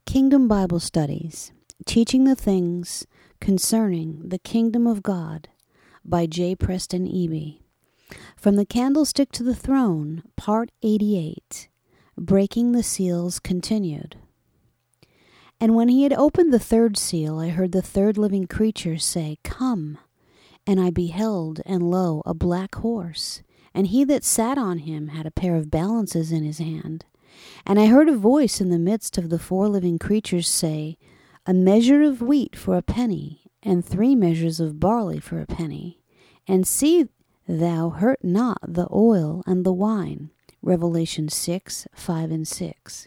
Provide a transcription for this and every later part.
Kingdom Bible Studies, Teaching the Things Concerning the Kingdom of God by J. Preston Eby. From the Candlestick to the Throne, Part 88, Breaking the Seals Continued. And when he had opened the third seal, I heard the third living creature say, Come. And I beheld, and lo, a black horse, and he that sat on him had a pair of balances in his hand. And I heard a voice in the midst of the four living creatures say, A measure of wheat for a penny, and 3 measures of barley for a penny. And see thou hurt not the oil and the wine. Revelation 6, 5 and 6.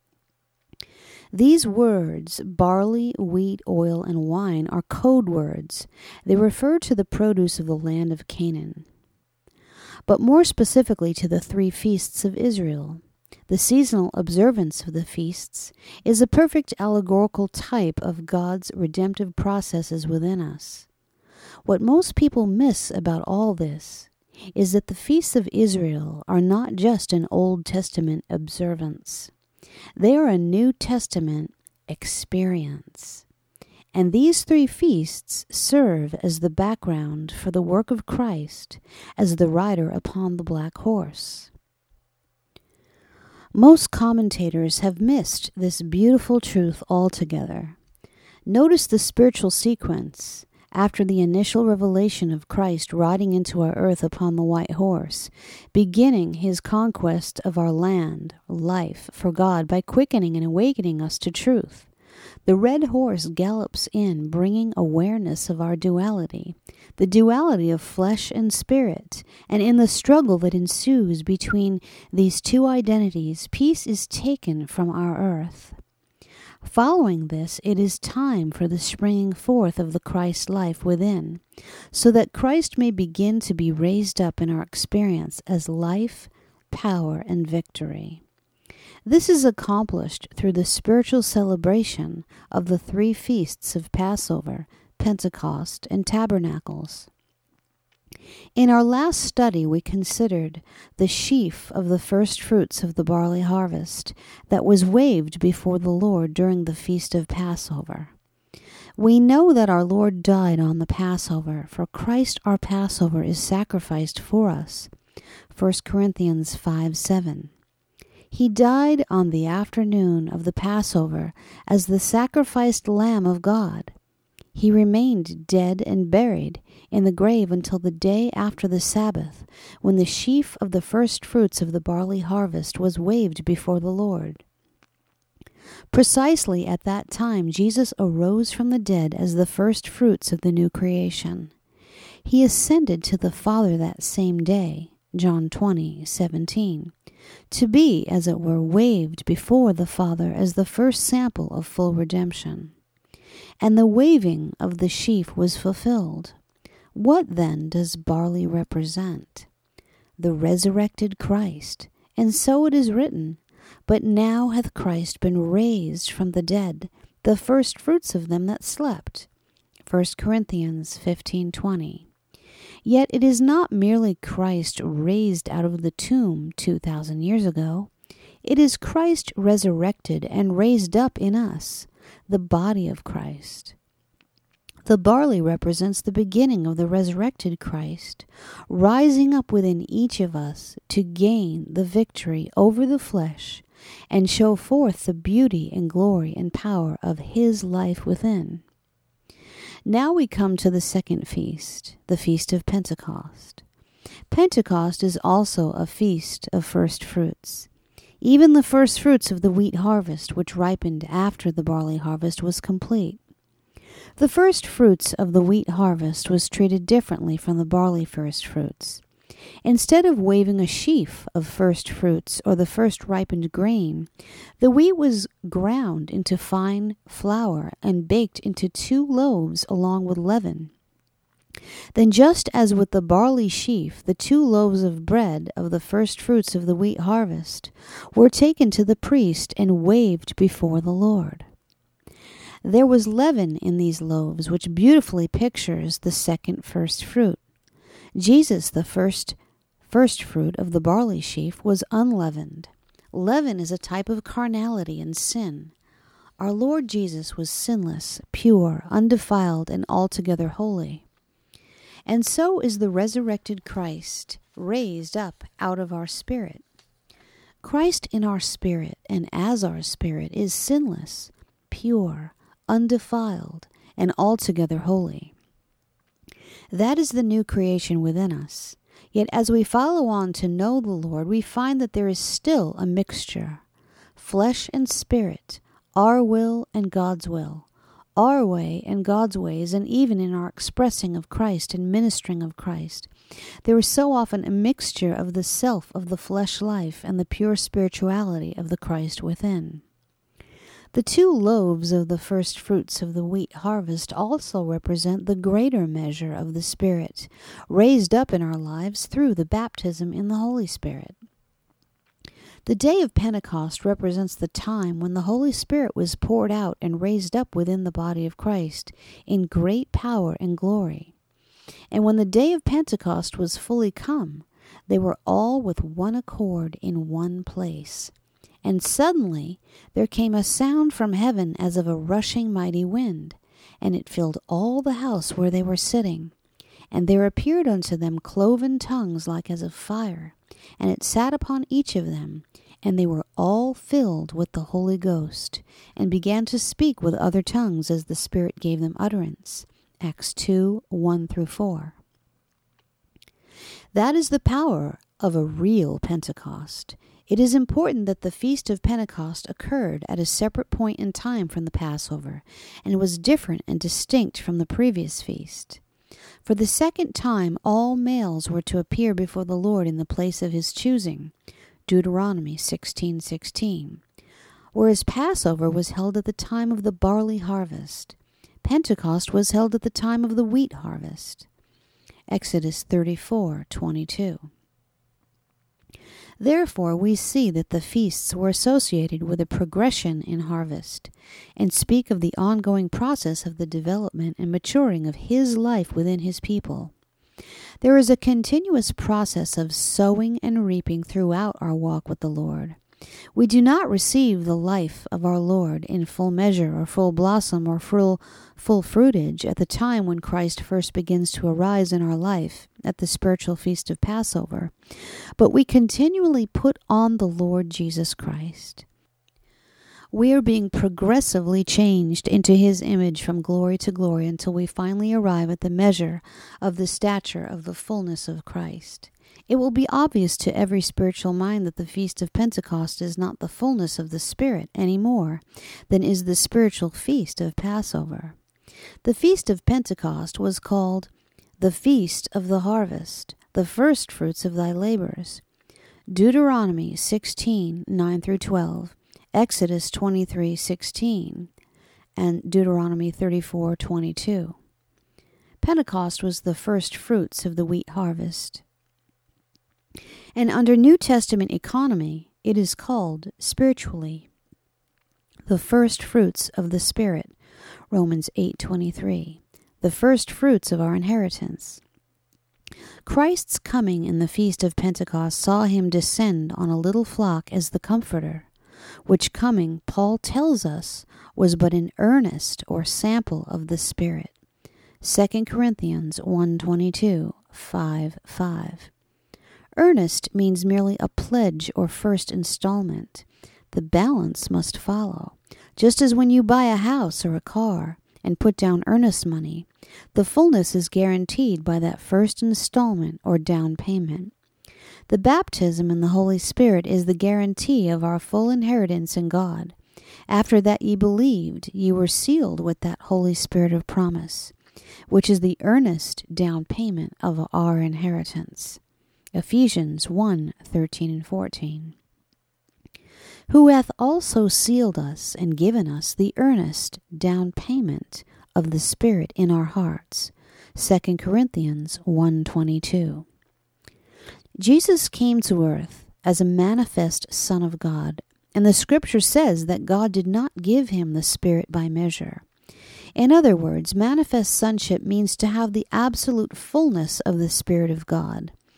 These words, barley, wheat, oil, and wine, are code words. They refer to the produce of the land of Canaan, but more specifically to the 3 feasts of Israel. The seasonal observance of the feasts is a perfect allegorical type of God's redemptive processes within us. What most people miss about all this is that the feasts of Israel are not just an Old Testament observance. They are a New Testament experience. And these 3 feasts serve as the background for the work of Christ as the rider upon the black horse. Most commentators have missed this beautiful truth altogether. Notice the spiritual sequence after the initial revelation of Christ riding into our earth upon the white horse, beginning his conquest of our land, life, for God by quickening and awakening us to truth. The red horse gallops in, bringing awareness of our duality, the duality of flesh and spirit, and in the struggle that ensues between these 2 identities, peace is taken from our earth. Following this, it is time for the springing forth of the Christ life within, so that Christ may begin to be raised up in our experience as life, power, and victory. This is accomplished through the spiritual celebration of the 3 feasts of Passover, Pentecost, and Tabernacles. In our last study, we considered the sheaf of the first fruits of the barley harvest that was waved before the Lord during the feast of Passover. We know that our Lord died on the Passover, for Christ our Passover is sacrificed for us. 1 Corinthians 5:7. He died on the afternoon of the Passover as the sacrificed Lamb of God. He remained dead and buried in the grave until the day after the Sabbath, when the sheaf of the first fruits of the barley harvest was waved before the Lord. Precisely at that time, Jesus arose from the dead as the first fruits of the new creation. He ascended to the Father that same day, John 20:17, to be, as it were, waved before the Father as the first sample of full redemption. And the waving of the sheaf was fulfilled. What then does barley represent? The resurrected Christ. And so it is written, But now hath Christ been raised from the dead, the first fruits of them that slept. 1 Corinthians 15:20. Yet it is not merely Christ raised out of the tomb 2,000 years ago. It is Christ resurrected and raised up in us, the body of Christ. The barley represents the beginning of the resurrected Christ, rising up within each of us to gain the victory over the flesh and show forth the beauty and glory and power of his life within. Now we come to the second feast, the Feast of Pentecost. Pentecost is also a feast of first fruits. Even the first fruits of the wheat harvest, which ripened after the barley harvest was complete. The first fruits of the wheat harvest was treated differently from the barley first fruits. Instead of waving a sheaf of first fruits or the first ripened grain, the wheat was ground into fine flour and baked into 2 loaves along with leaven. Then just as with the barley sheaf, the 2 loaves of bread of the first fruits of the wheat harvest were taken to the priest and waved before the Lord. There was leaven in these loaves, which beautifully pictures the second first fruit. Jesus, the first fruit of the barley sheaf, was unleavened. Leaven is a type of carnality and sin. our Lord Jesus was sinless, pure, undefiled, and altogether holy. And so is the resurrected Christ raised up out of our spirit. Christ in our spirit and as our spirit is sinless, pure, undefiled, and altogether holy. That is the new creation within us. Yet as we follow on to know the Lord, we find that there is still a mixture. Flesh and spirit, our will and God's will, our way and God's ways, and even in our expressing of Christ and ministering of Christ. There is so often a mixture of the self of the flesh life and the pure spirituality of the Christ within. The 2 loaves of the first fruits of the wheat harvest also represent the greater measure of the Spirit, raised up in our lives through the baptism in the Holy Spirit. The day of Pentecost represents the time when the Holy Spirit was poured out and raised up within the body of Christ in great power and glory. And when the day of Pentecost was fully come, they were all with one accord in one place. And suddenly there came a sound from heaven as of a rushing mighty wind, and it filled all the house where they were sitting. And there appeared unto them cloven tongues like as of fire, and it sat upon each of them, and they were all filled with the Holy Ghost, and began to speak with other tongues as the Spirit gave them utterance. Acts 2, 1-4. That is the power of a real Pentecost. It is important that the Feast of Pentecost occurred at a separate point in time from the Passover, and was different and distinct from the previous feast. For the second time, all males were to appear before the Lord in the place of his choosing, Deuteronomy 16:16. Whereas Passover was held at the time of the barley harvest, Pentecost was held at the time of the wheat harvest, Exodus 34:22. Therefore, we see that the feasts were associated with a progression in harvest, and speak of the ongoing process of the development and maturing of His life within His people. There is a continuous process of sowing and reaping throughout our walk with the Lord. We do not receive the life of our Lord in full measure or full blossom or full fruitage at the time when Christ first begins to arise in our life at the spiritual feast of Passover, but we continually put on the Lord Jesus Christ. We are being progressively changed into His image from glory to glory until we finally arrive at the measure of the stature of the fullness of Christ. It will be obvious to every spiritual mind that the Feast of Pentecost is not the fullness of the Spirit any more than is the spiritual feast of Passover. The Feast of Pentecost was called the Feast of the Harvest, the first fruits of thy labors. Deuteronomy 16:9-12, Exodus 23:16, and Deuteronomy 34:22. Pentecost was the first fruits of the wheat harvest. And under New Testament economy, it is called spiritually the first fruits of the Spirit, Romans 8:23, the first fruits of our inheritance. Christ's coming in the Feast of Pentecost saw Him descend on a little flock as the Comforter, which coming, Paul tells us, was but an earnest or sample of the Spirit. 2 Corinthians 1:22, 5:5. Earnest means merely a pledge or first installment. The balance must follow. Just as when you buy a house or a car and put down earnest money, the fullness is guaranteed by that first installment or down payment. The baptism in the Holy Spirit is the guarantee of our full inheritance in God. After that ye believed, ye were sealed with that Holy Spirit of promise, which is the earnest down payment of our inheritance. Ephesians 1:13-14. Who hath also sealed us and given us the earnest down payment of the Spirit in our hearts. 2 Corinthians 1:22. Jesus came to earth as a manifest Son of God, and the Scripture says that God did not give Him the Spirit by measure. In other words, manifest sonship means to have the absolute fullness of the Spirit of God.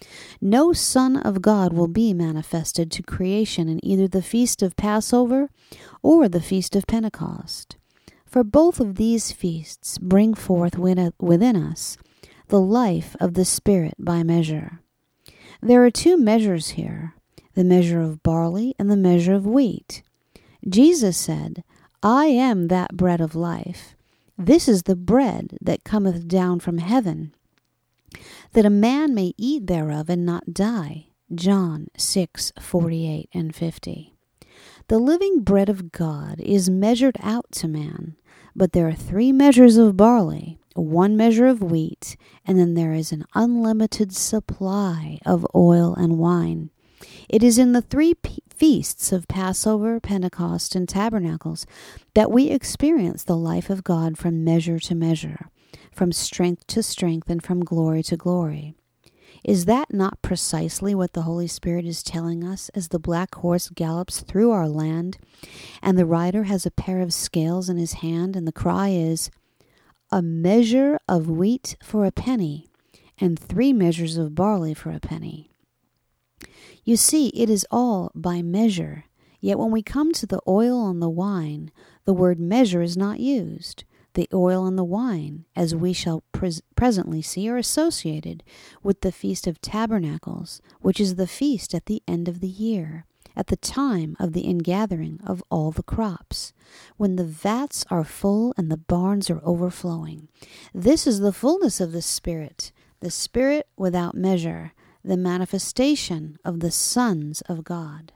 No Son of God will be manifested to creation in either the feast of Passover or the feast of Pentecost. For both of these feasts bring forth within us the life of the Spirit by measure. There are two measures here, the measure of barley and the measure of wheat. Jesus said, I am that bread of life. This is the bread that cometh down from heaven, that a man may eat thereof and not die. John 6:48 and 50. The living bread of God is measured out to man, but there are 3 measures of barley, 1 measure of wheat, and then there is an unlimited supply of oil and wine. It is in the 3 feasts of Passover, Pentecost, and Tabernacles that we experience the life of God from measure to measure, from strength to strength, and from glory to glory. Is that not precisely what the Holy Spirit is telling us as the black horse gallops through our land, and the rider has a pair of scales in his hand, and the cry is, a measure of wheat for a penny, and 3 measures of barley for a penny? You see, it is all by measure, yet when we come to the oil and the wine, the word measure is not used. The oil and the wine, as we shall presently see, are associated with the Feast of Tabernacles, which is the feast at the end of the year, at the time of the ingathering of all the crops, when the vats are full and the barns are overflowing. This is the fullness of the Spirit without measure, the manifestation of the sons of God.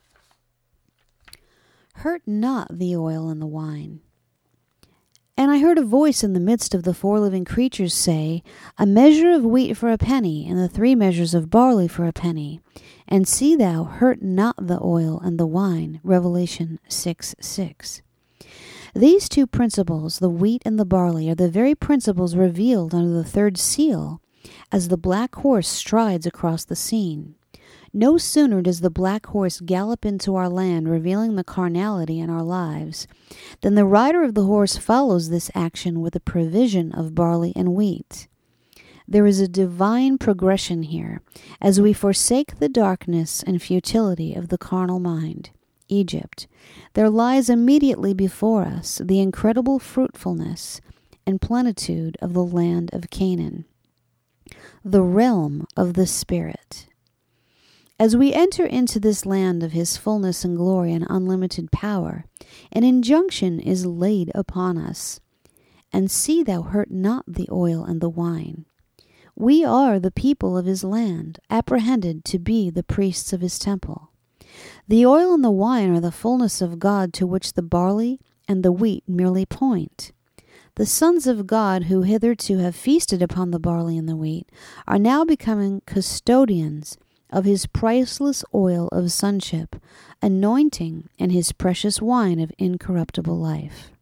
Hurt not the oil and the wine. And I heard a voice in the midst of the 4 living creatures say, a measure of wheat for a penny, and the 3 measures of barley for a penny. And see thou hurt not the oil and the wine. Revelation 6:6. These 2 principles, the wheat and the barley, are the very principles revealed under the 3rd seal, as the black horse strides across the scene. No sooner does the black horse gallop into our land, revealing the carnality in our lives, than the rider of the horse follows this action with a provision of barley and wheat. There is a divine progression here, as we forsake the darkness and futility of the carnal mind, Egypt. There lies immediately before us the incredible fruitfulness and plenitude of the land of Canaan, the realm of the Spirit. As we enter into this land of his fullness and glory and unlimited power, an injunction is laid upon us. And see thou hurt not the oil and the wine. We are the people of his land, apprehended to be the priests of his temple. The oil and the wine are the fullness of God, to which the barley and the wheat merely point. The sons of God, who hitherto have feasted upon the barley and the wheat, are now becoming custodians of his priceless oil of sonship, anointing, and his precious wine of incorruptible life.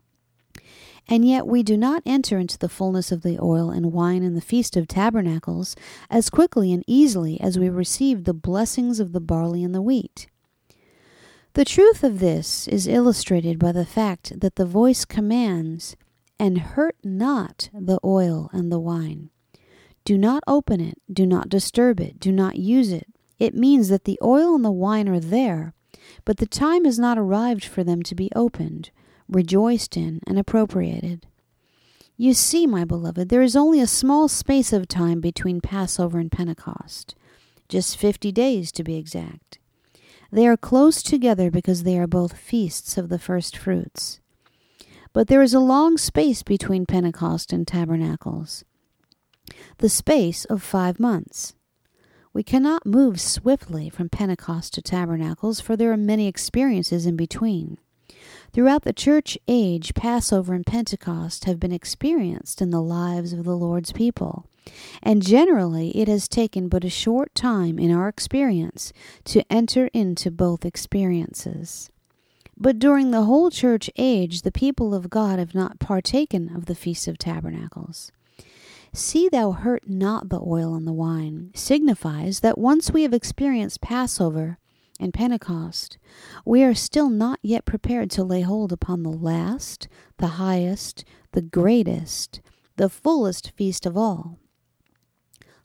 And yet we do not enter into the fullness of the oil and wine in the Feast of Tabernacles as quickly and easily as we receive the blessings of the barley and the wheat. The truth of this is illustrated by the fact that the voice commands, and hurt not the oil and the wine. Do not open it, do not disturb it, do not use it. It means that the oil and the wine are there, but the time has not arrived for them to be opened, rejoiced in, and appropriated. You see, my beloved, there is only a small space of time between Passover and Pentecost, just 50 days to be exact. They are close together because they are both feasts of the first fruits. But there is a long space between Pentecost and Tabernacles, the space of 5 months. We cannot move swiftly from Pentecost to Tabernacles, for there are many experiences in between. Throughout the church age, Passover and Pentecost have been experienced in the lives of the Lord's people, and generally it has taken but a short time in our experience to enter into both experiences. But during the whole church age, the people of God have not partaken of the Feast of Tabernacles. See thou hurt not the oil and the wine signifies that once we have experienced Passover and Pentecost, we are still not yet prepared to lay hold upon the last, the highest, the greatest, the fullest feast of all.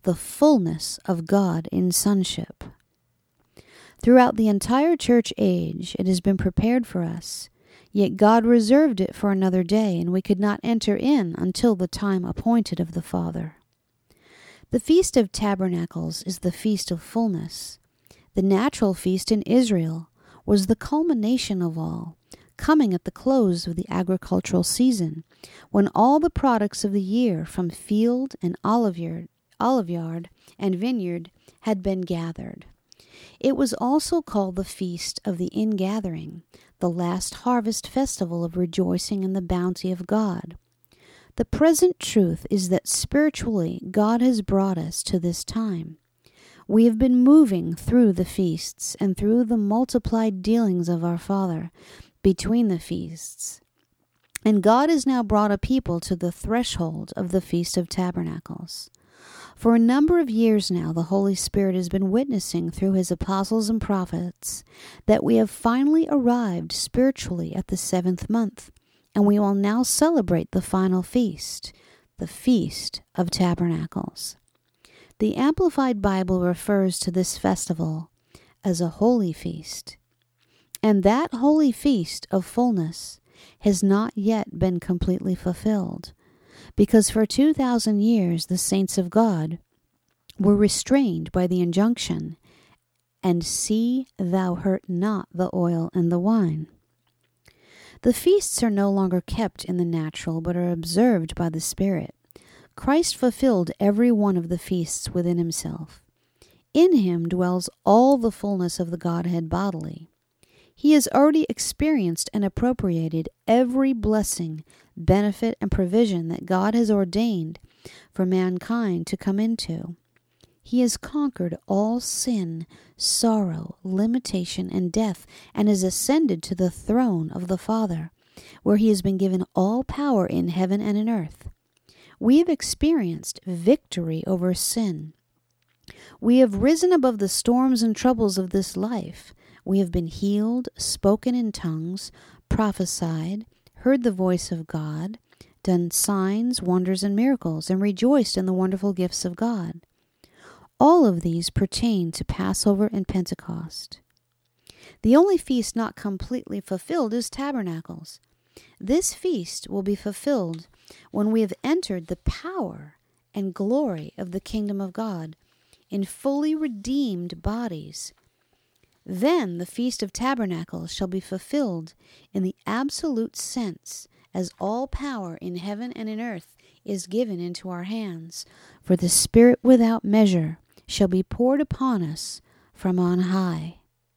the fullness of God in sonship. Throughout the entire church age, it has been prepared for us, yet God reserved it for another day, and we could not enter in until the time appointed of the Father. The Feast of Tabernacles is the Feast of Fullness. The natural feast in Israel was the culmination of all, coming at the close of the agricultural season, when all the products of the year from field and olive yard and vineyard had been gathered. It was also called the Feast of the Ingathering, the last harvest festival of rejoicing in the bounty of God. The present truth is that spiritually God has brought us to this time. We have been moving through the feasts and through the multiplied dealings of our Father between the feasts. And God has now brought a people to the threshold of the Feast of Tabernacles. For a number of years now, the Holy Spirit has been witnessing through his apostles and prophets that we have finally arrived spiritually at the 7th month, and we will now celebrate the final feast, the Feast of Tabernacles. The Amplified Bible refers to this festival as a holy feast, and that holy feast of fullness has not yet been completely fulfilled, because for 2,000 years the saints of God were restrained by the injunction, "And see thou hurt not the oil and the wine." The feasts are no longer kept in the natural, but are observed by the Spirit. Christ fulfilled every one of the feasts within himself. In him dwells all the fullness of the Godhead bodily. He has already experienced and appropriated every blessing, benefit, and provision that God has ordained for mankind to come into. He has conquered all sin, sorrow, limitation, and death, and has ascended to the throne of the Father, where he has been given all power in heaven and in earth. We have experienced victory over sin. We have risen above the storms and troubles of this life. We have been healed, spoken in tongues, prophesied, heard the voice of God, done signs, wonders, and miracles, and rejoiced in the wonderful gifts of God. All of these pertain to Passover and Pentecost. The only feast not completely fulfilled is Tabernacles. This feast will be fulfilled when we have entered the power and glory of the kingdom of God in fully redeemed bodies. Then the Feast of Tabernacles shall be fulfilled in the absolute sense, as all power in heaven and in earth is given into our hands, for the Spirit without measure shall be poured upon us from on high.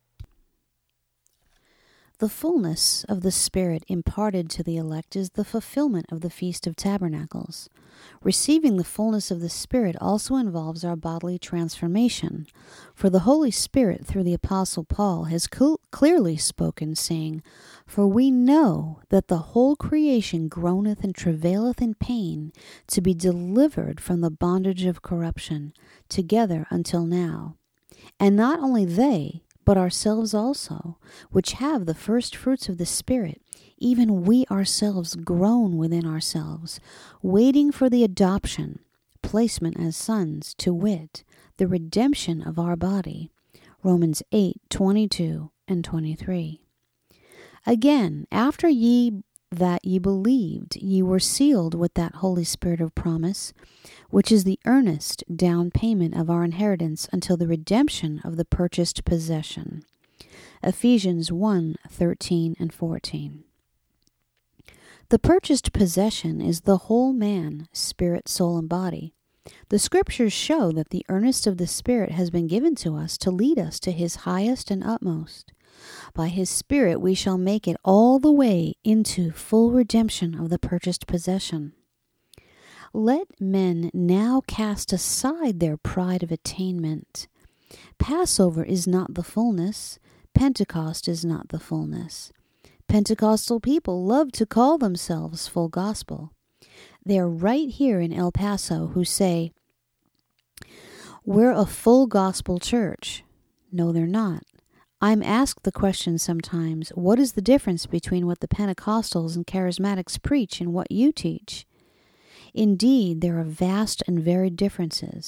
The fullness of the Spirit imparted to the elect is the fulfillment of the Feast of Tabernacles. Receiving the fullness of the Spirit also involves our bodily transformation, for the Holy Spirit, through the Apostle Paul, has clearly spoken, saying, "For we know that the whole creation groaneth and travaileth in pain to be delivered from the bondage of corruption, together until now. And not only they, but ourselves also, which have the first fruits of the Spirit, even we ourselves groan within ourselves, waiting for the adoption, placement as sons, to wit, the redemption of our body." Romans 8:22 and 23. Again, after that ye believed, ye were sealed with that Holy Spirit of promise, which is the earnest down payment of our inheritance until the redemption of the purchased possession. Ephesians 1:13 and 14. The purchased possession is the whole man, spirit, soul, and body. The Scriptures show that the earnest of the Spirit has been given to us to lead us to his highest and utmost. By his Spirit we shall make it all the way into full redemption of the purchased possession. Let men now cast aside their pride of attainment. Passover is not the fullness. Pentecost is not the fullness. Pentecostal people love to call themselves full gospel. They are right here in El Paso who say, "We're a full gospel church." No, they're not. I'm asked the question sometimes, what is the difference between what the Pentecostals and Charismatics preach and what you teach? Indeed, there are vast and varied differences,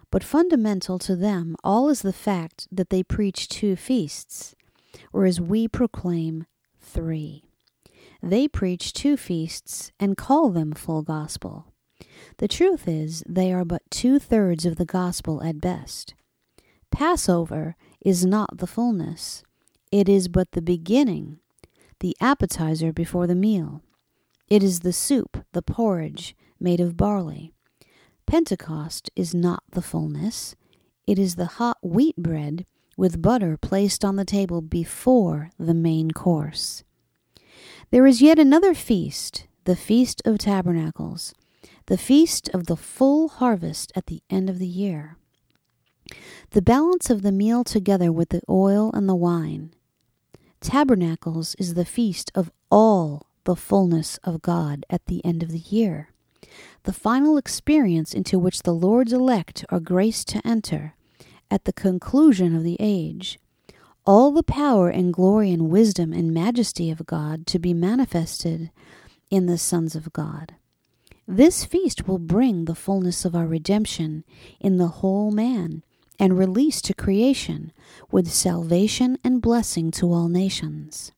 But fundamental to them all is the fact that they preach 2 feasts, whereas we proclaim 3. They preach 2 feasts and call them full gospel. The truth is, they are but 2/3 of the gospel at best. Passover is not the fullness. It is but the beginning, the appetizer before the meal. It is the soup, the porridge, made of barley. Pentecost is not the fullness. It is the hot wheat bread with butter placed on the table before the main course. There is yet another feast, the Feast of Tabernacles, the feast of the full harvest at the end of the year. The balance of the meal together with the oil and the wine. Tabernacles is the feast of all the fullness of God at the end of the year, the final experience into which the Lord's elect are graced to enter at the conclusion of the age. All the power and glory and wisdom and majesty of God to be manifested in the sons of God. This feast will bring the fullness of our redemption in the whole man and release to creation with salvation and blessing to all nations.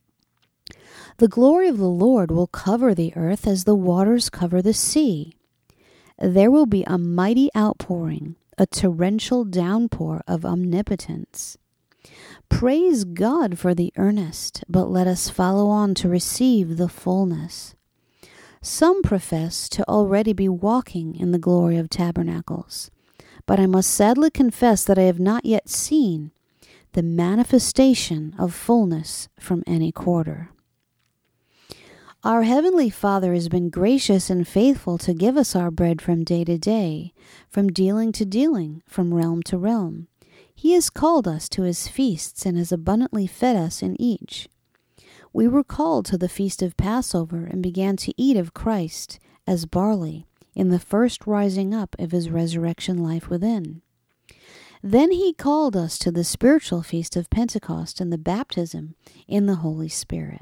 The glory of the Lord will cover the earth as the waters cover the sea. There will be a mighty outpouring, a torrential downpour of omnipotence. Praise God for the earnest, but let us follow on to receive the fullness. Some profess to already be walking in the glory of tabernacles, but I must sadly confess that I have not yet seen the manifestation of fullness from any quarter. Our Heavenly Father has been gracious and faithful to give us our bread from day to day, from dealing to dealing, from realm to realm. He has called us to His feasts and has abundantly fed us in each. We were called to the feast of Passover and began to eat of Christ as barley in the first rising up of His resurrection life within. Then He called us to the spiritual feast of Pentecost and the baptism in the Holy Spirit.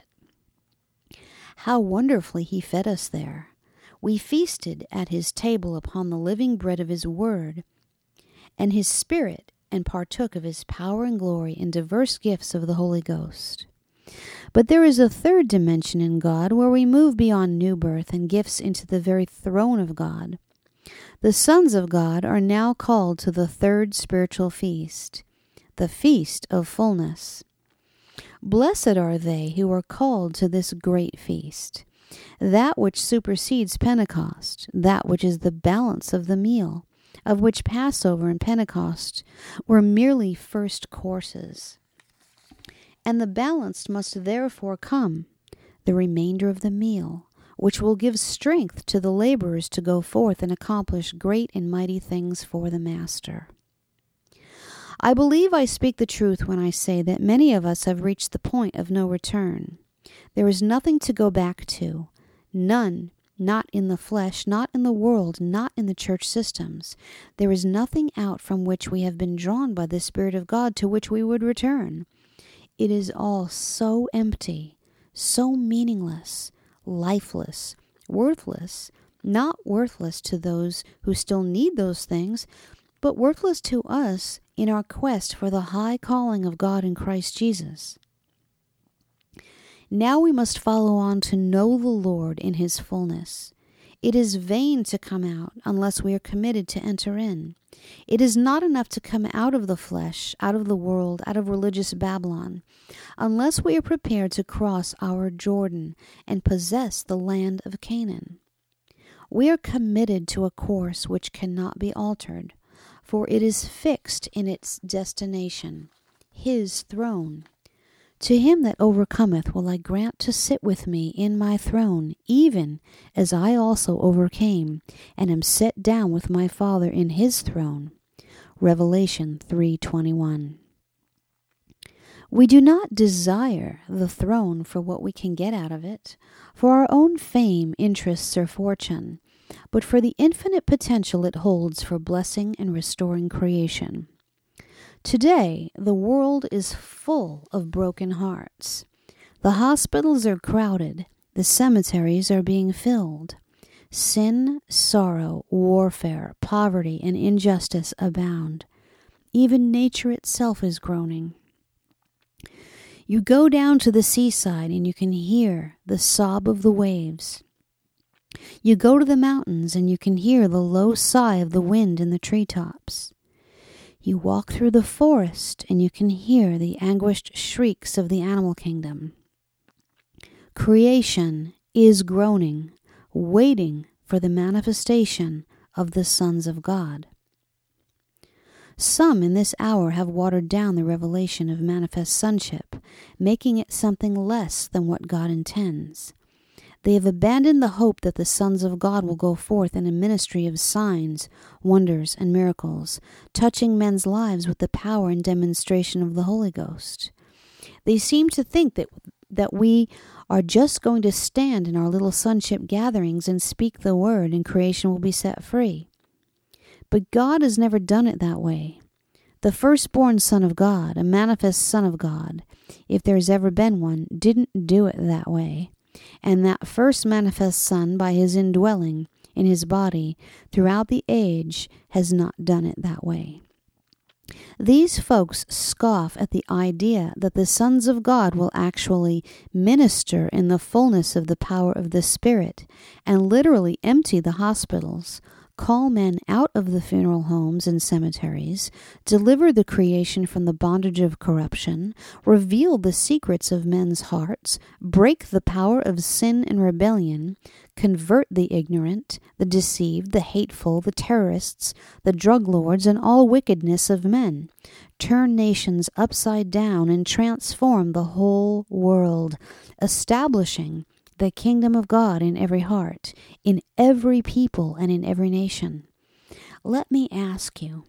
How wonderfully He fed us there. We feasted at His table upon the living bread of His word and His Spirit, and partook of His power and glory in diverse gifts of the Holy Ghost. But there is a third dimension in God where we move beyond new birth and gifts into the very throne of God. The sons of God are now called to the third spiritual feast, the feast of fullness. Blessed are they who are called to this great feast, that which supersedes Pentecost, that which is the balance of the meal, of which Passover and Pentecost were merely first courses. And the balance must therefore come, the remainder of the meal, which will give strength to the laborers to go forth and accomplish great and mighty things for the Master. I believe I speak the truth when I say that many of us have reached the point of no return. There is nothing to go back to, none, not in the flesh, not in the world, not in the church systems. There is nothing out from which we have been drawn by the Spirit of God to which we would return. It is all so empty, so meaningless, lifeless, worthless, not worthless to those who still need those things, but worthless to us in our quest for the high calling of God in Christ Jesus. Now we must follow on to know the Lord in His fullness. It is vain to come out unless we are committed to enter in. It is not enough to come out of the flesh, out of the world, out of religious Babylon, unless we are prepared to cross our Jordan and possess the land of Canaan. We are committed to a course which cannot be altered, for it is fixed in its destination, His throne. To him that overcometh will I grant to sit with me in my throne, even as I also overcame, and am set down with my Father in His throne. Revelation 3:21. We do not desire the throne for what we can get out of it, for our own fame, interests, or fortune, but for the infinite potential it holds for blessing and restoring creation. Today, the world is full of broken hearts. The hospitals are crowded. The cemeteries are being filled. Sin, sorrow, warfare, poverty, and injustice abound. Even nature itself is groaning. You go down to the seaside and you can hear the sob of the waves. You go to the mountains and you can hear the low sigh of the wind in the treetops. You walk through the forest and you can hear the anguished shrieks of the animal kingdom. Creation is groaning, waiting for the manifestation of the sons of God. Some in this hour have watered down the revelation of manifest sonship, making it something less than what God intends. They have abandoned the hope that the sons of God will go forth in a ministry of signs, wonders, and miracles, touching men's lives with the power and demonstration of the Holy Ghost. They seem to think that we are just going to stand in our little sonship gatherings and speak the word and creation will be set free. But God has never done it that way. The firstborn Son of God, a manifest Son of God, if there's ever been one, didn't do it that way. And that first manifest Son, by his indwelling in his body throughout the age, has not done it that way. These folks scoff at the idea that the sons of God will actually minister in the fullness of the power of the Spirit and literally empty the hospitals, call men out of the funeral homes and cemeteries, deliver the creation from the bondage of corruption, reveal the secrets of men's hearts, break the power of sin and rebellion, convert the ignorant, the deceived, the hateful, the terrorists, the drug lords, and all wickedness of men, turn nations upside down and transform the whole world, establishing the kingdom of God in every heart, in every people, and in every nation. Let me ask you,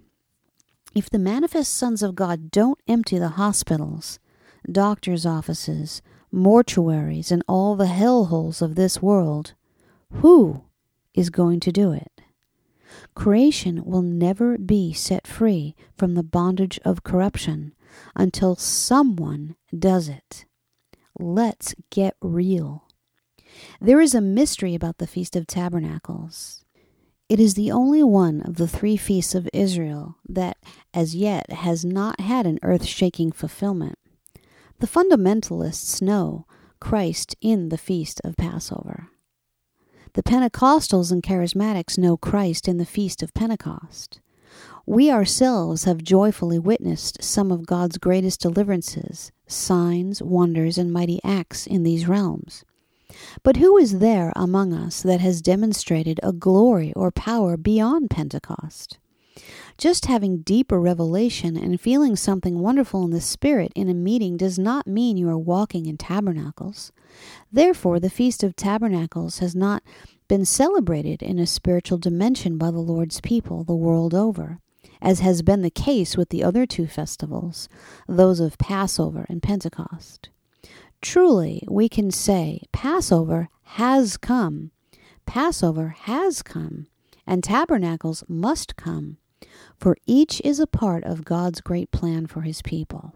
if the manifest sons of God don't empty the hospitals, doctors' offices, mortuaries, and all the hellholes of this world, who is going to do it? Creation will never be set free from the bondage of corruption until someone does it. Let's get real. There is a mystery about the Feast of Tabernacles. It is the only one of the 3 feasts of Israel that, as yet, has not had an earth-shaking fulfillment. The fundamentalists know Christ in the Feast of Passover. The Pentecostals and Charismatics know Christ in the Feast of Pentecost. We ourselves have joyfully witnessed some of God's greatest deliverances, signs, wonders, and mighty acts in these realms. But who is there among us that has demonstrated a glory or power beyond Pentecost? Just having deeper revelation and feeling something wonderful in the Spirit in a meeting does not mean you are walking in tabernacles. Therefore, the Feast of Tabernacles has not been celebrated in a spiritual dimension by the Lord's people the world over, as has been the case with the other 2 festivals, those of Passover and Pentecost. Truly, we can say Passover has come. Passover has come, and tabernacles must come, for each is a part of God's great plan for his people.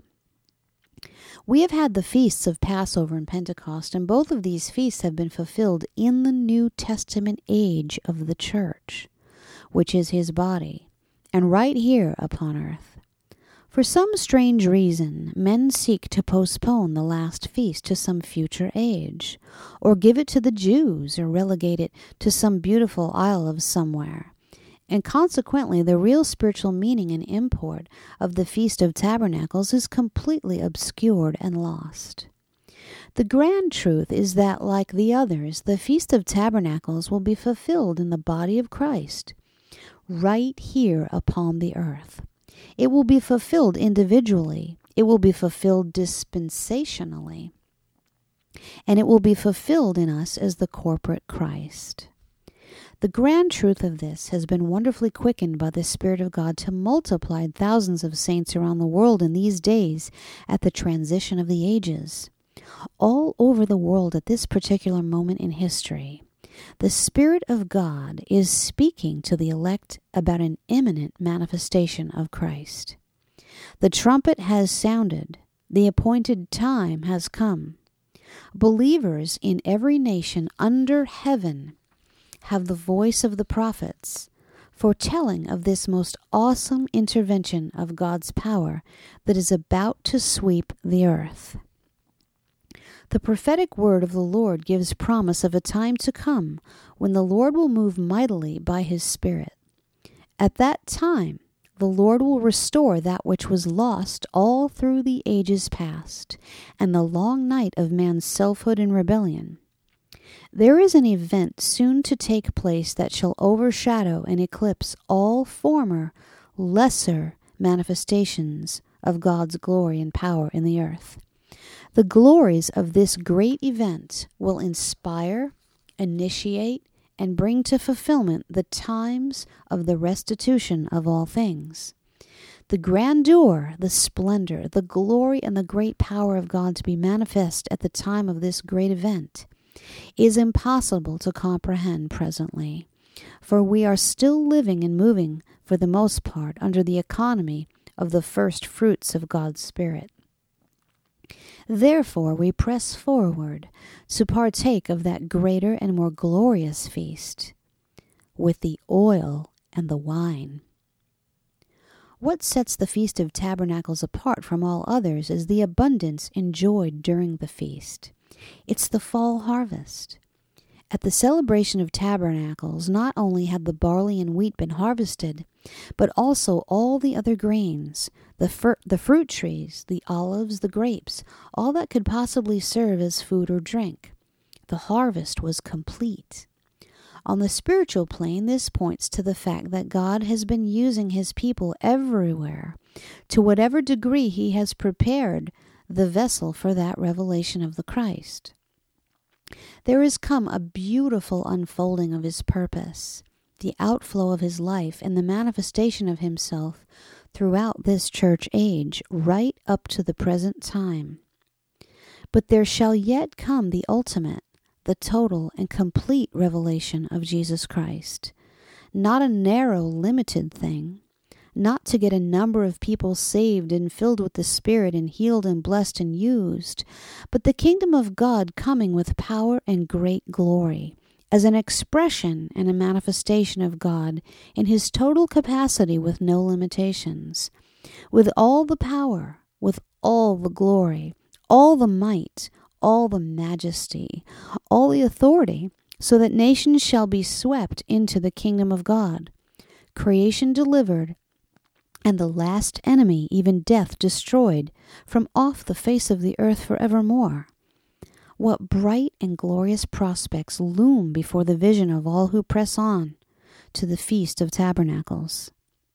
We have had the feasts of Passover and Pentecost, and both of these feasts have been fulfilled in the New Testament age of the church, which is his body, and right here upon earth. For some strange reason, men seek to postpone the last feast to some future age, or give it to the Jews, or relegate it to some beautiful isle of somewhere. And consequently, the real spiritual meaning and import of the Feast of Tabernacles is completely obscured and lost. The grand truth is that, like the others, the Feast of Tabernacles will be fulfilled in the body of Christ, right here upon the earth. It will be fulfilled individually. It will be fulfilled dispensationally. And it will be fulfilled in us as the corporate Christ. The grand truth of this has been wonderfully quickened by the Spirit of God to multiply thousands of saints around the world in these days at the transition of the ages. All over the world at this particular moment in history, the Spirit of God is speaking to the elect about an imminent manifestation of Christ. The trumpet has sounded. The appointed time has come. Believers in every nation under heaven have the voice of the prophets, foretelling of this most awesome intervention of God's power that is about to sweep the earth. The prophetic word of the Lord gives promise of a time to come when the Lord will move mightily by his Spirit. At that time, the Lord will restore that which was lost all through the ages past and the long night of man's selfhood and rebellion. There is an event soon to take place that shall overshadow and eclipse all former, lesser manifestations of God's glory and power in the earth. The glories of this great event will inspire, initiate, and bring to fulfillment the times of the restitution of all things. The grandeur, the splendor, the glory, and the great power of God to be manifest at the time of this great event is impossible to comprehend presently, for we are still living and moving, for the most part, under the economy of the first fruits of God's Spirit. Therefore we press forward to partake of that greater and more glorious feast with the oil and the wine. What sets the Feast of Tabernacles apart from all others is the abundance enjoyed during the feast. It's the fall harvest. At the celebration of Tabernacles, not only had the barley and wheat been harvested, but also all the other grains, the fruit trees, the olives, the grapes, all that could possibly serve as food or drink. The harvest was complete. On the spiritual plane, this points to the fact that God has been using his people everywhere, to whatever degree he has prepared the vessel for that revelation of the Christ. There has come a beautiful unfolding of his purpose, the outflow of his life, and the manifestation of himself throughout this church age, right up to the present time. But there shall yet come the ultimate, the total and complete revelation of Jesus Christ. Not a narrow, limited thing, not to get a number of people saved and filled with the Spirit and healed and blessed and used, but the kingdom of God coming with power and great glory, as an expression and a manifestation of God in his total capacity with no limitations, with all the power, with all the glory, all the might, all the majesty, all the authority, so that nations shall be swept into the kingdom of God, creation delivered, and the last enemy, even death, destroyed from off the face of the earth forevermore. What bright and glorious prospects loom before the vision of all who press on to the Feast of Tabernacles.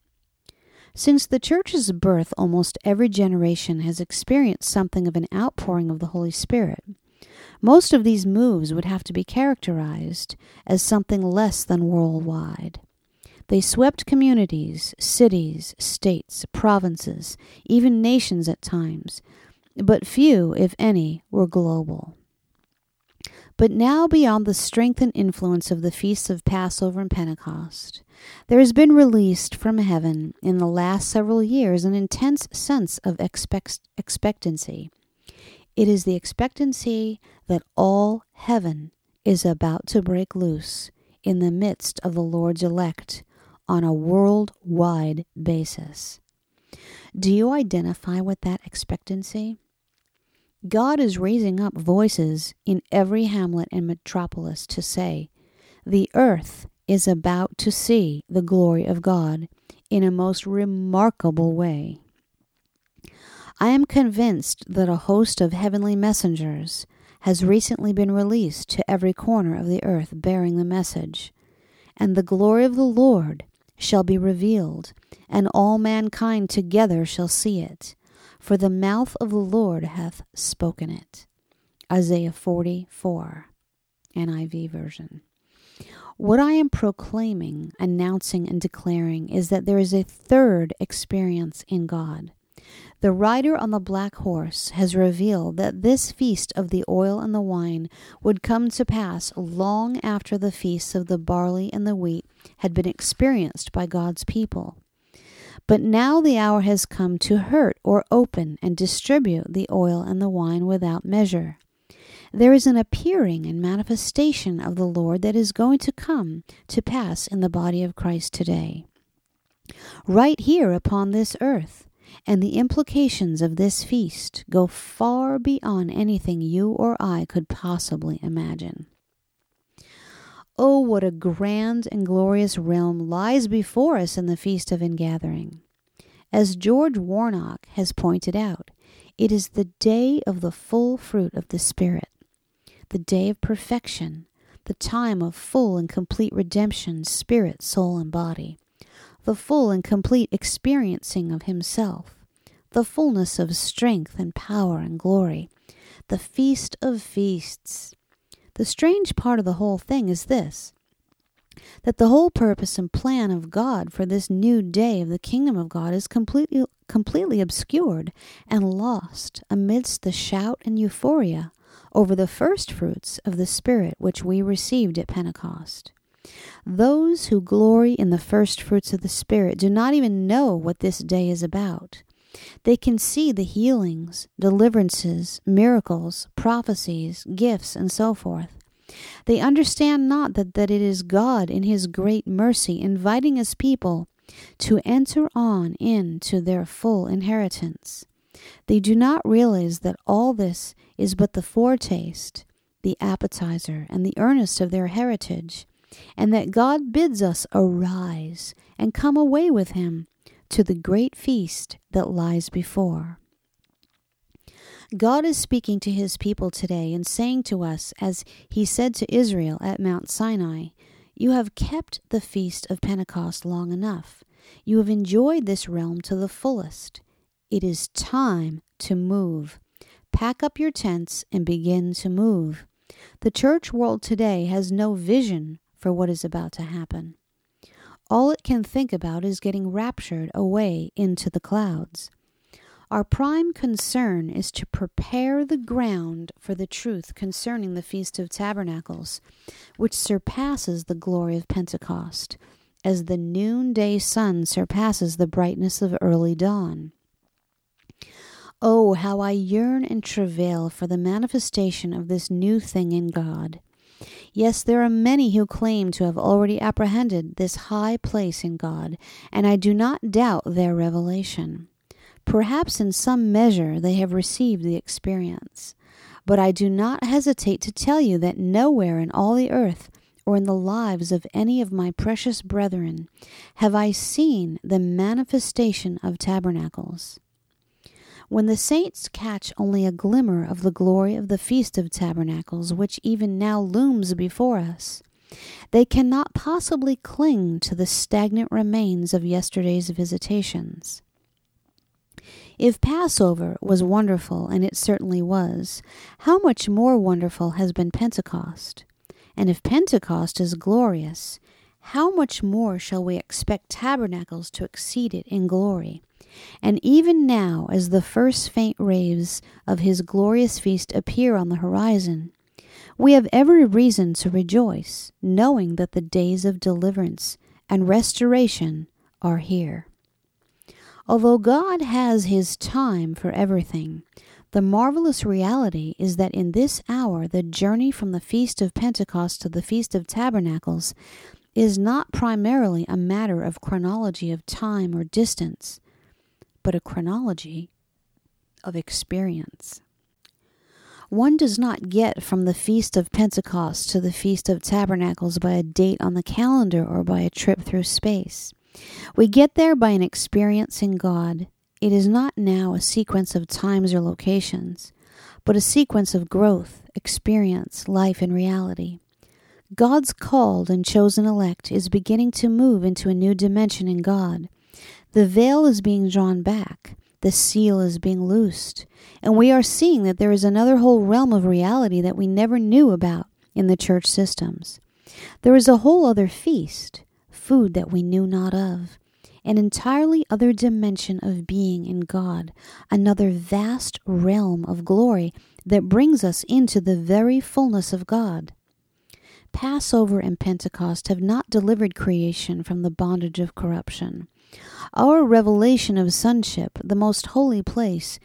Since the Church's birth, almost every generation has experienced something of an outpouring of the Holy Spirit. Most of these moves would have to be characterized as something less than worldwide. They swept communities, cities, states, provinces, even nations at times, but few, if any, were global. But now, beyond the strength and influence of the feasts of Passover and Pentecost, there has been released from heaven in the last several years an intense sense of expectancy. It is the expectancy that all heaven is about to break loose in the midst of the Lord's elect on a worldwide basis. Do you identify with that expectancy? God is raising up voices in every hamlet and metropolis to say, the earth is about to see the glory of God in a most remarkable way. I am convinced that a host of heavenly messengers has recently been released to every corner of the earth bearing the message, and the glory of the Lord shall be revealed, and all mankind together shall see it, for the mouth of the Lord hath spoken it. Isaiah 44, NIV version. What I am proclaiming, announcing, and declaring is that there is a third experience in God. The rider on the black horse has revealed that this feast of the oil and the wine would come to pass long after the feasts of the barley and the wheat had been experienced by God's people. But now the hour has come to hurt or open and distribute the oil and the wine without measure. There is an appearing and manifestation of the Lord that is going to come to pass in the body of Christ today, right here upon this earth, and the implications of this feast go far beyond anything you or I could possibly imagine. Oh, what a grand and glorious realm lies before us in the Feast of Ingathering. As George Warnock has pointed out, it is the day of the full fruit of the Spirit, the day of perfection, the time of full and complete redemption, spirit, soul, and body, the full and complete experiencing of Himself, the fullness of strength and power and glory, the Feast of Feasts. The strange part of the whole thing is this, that the whole purpose and plan of God for this new day of the kingdom of God is completely obscured and lost amidst the shout and euphoria over the first fruits of the Spirit which we received at Pentecost. Those who glory in the first fruits of the Spirit do not even know what this day is about. They can see the healings, deliverances, miracles, prophecies, gifts, and so forth. They understand not that it is God in His great mercy inviting His people to enter on into their full inheritance. They do not realize that all this is but the foretaste, the appetizer, and the earnest of their heritage, and that God bids us arise and come away with Him to the great feast that lies before. God is speaking to His people today and saying to us, as He said to Israel at Mount Sinai, "You have kept the Feast of Pentecost long enough. You have enjoyed this realm to the fullest. It is time to move. Pack up your tents and begin to move." The church world today has no vision for what is about to happen. All it can think about is getting raptured away into the clouds. Our prime concern is to prepare the ground for the truth concerning the Feast of Tabernacles, which surpasses the glory of Pentecost, as the noonday sun surpasses the brightness of early dawn. Oh, how I yearn and travail for the manifestation of this new thing in God. Yes, there are many who claim to have already apprehended this high place in God, and I do not doubt their revelation. Perhaps in some measure they have received the experience, but I do not hesitate to tell you that nowhere in all the earth or in the lives of any of my precious brethren have I seen the manifestation of tabernacles. When the saints catch only a glimmer of the glory of the Feast of Tabernacles, which even now looms before us, they cannot possibly cling to the stagnant remains of yesterday's visitations. If Passover was wonderful, and it certainly was, how much more wonderful has been Pentecost? And if Pentecost is glorious, how much more shall we expect Tabernacles to exceed it in glory? And even now, as the first faint rays of His glorious feast appear on the horizon, we have every reason to rejoice, knowing that the days of deliverance and restoration are here. Although God has His time for everything, the marvelous reality is that in this hour the journey from the Feast of Pentecost to the Feast of Tabernacles is not primarily a matter of chronology of time or distance, but a chronology of experience. One does not get from the Feast of Pentecost to the Feast of Tabernacles by a date on the calendar or by a trip through space. We get there by an experience in God. It is not now a sequence of times or locations, but a sequence of growth, experience, life, and reality. God's called and chosen elect is beginning to move into a new dimension in God. The veil is being drawn back. The seal is being loosed. And we are seeing that there is another whole realm of reality that we never knew about in the church systems. There is a whole other feast, food that we knew not of, an entirely other dimension of being in God, another vast realm of glory that brings us into the very fullness of God. Passover and Pentecost have not delivered creation from the bondage of corruption. Our revelation of sonship, the most holy place,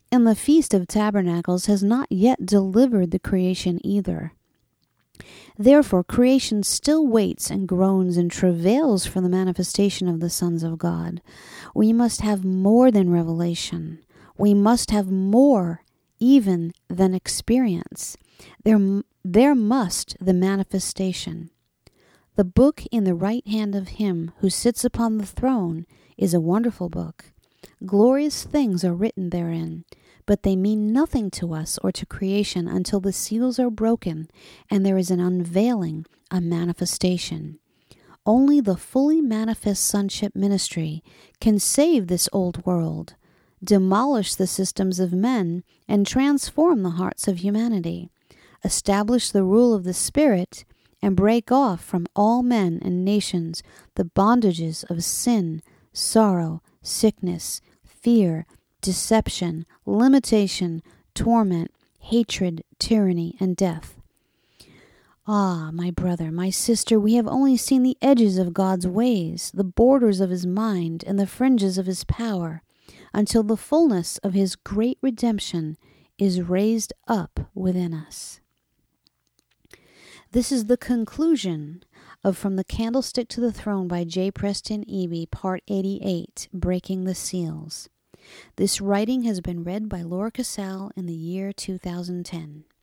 and the Feast of Tabernacles has not yet delivered the creation either. Therefore, creation still waits and groans and travails for the manifestation of the sons of God. We must have more than revelation. We must have more even than experience. There must the manifestation. The book in the right hand of him who sits upon the throne is a wonderful book. Glorious things are written therein, but they mean nothing to us or to creation until the seals are broken and there is an unveiling, a manifestation. Only the fully manifest sonship ministry can save this old world, demolish the systems of men, and transform the hearts of humanity, establish the rule of the Spirit, and break off from all men and nations the bondages of sin, sorrow, sickness, fear, deception, limitation, torment, hatred, tyranny, and death. Ah, my brother, my sister, we have only seen the edges of God's ways, the borders of his mind, and the fringes of his power, until the fullness of his great redemption is raised up within us. This is the conclusion of From the Candlestick to the Throne by J. Preston Eby, Part 88, Breaking the Seals. This writing has been read by Laura Casal in the year 2010.